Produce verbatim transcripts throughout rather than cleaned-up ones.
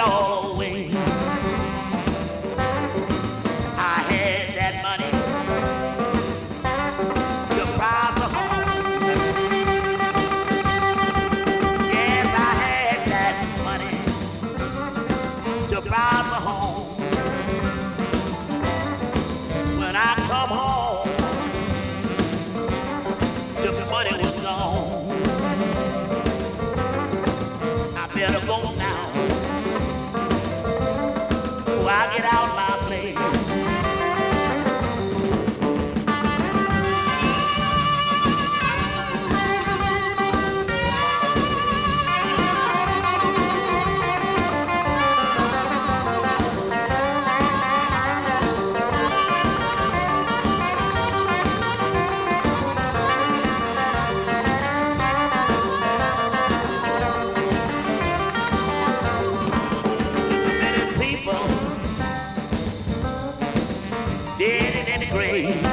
all away. I had that money to price a home. Yes, I had that money to price a home. When I come home, the money was gone. I better go now, so I get out my place. Dead and in the grave.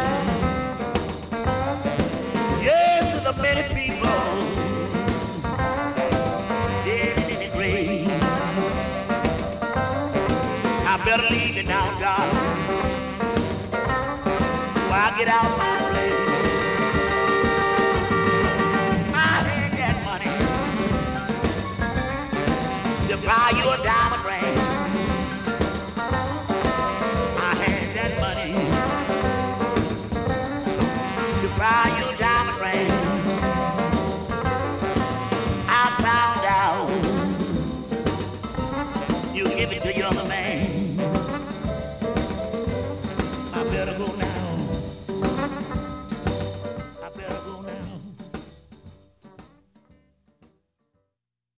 Yes, there's a many people dead and in the grave. I better leave it now, darling, so I get out my place. I had that money to buy you a diamond ring. I had that money to buy you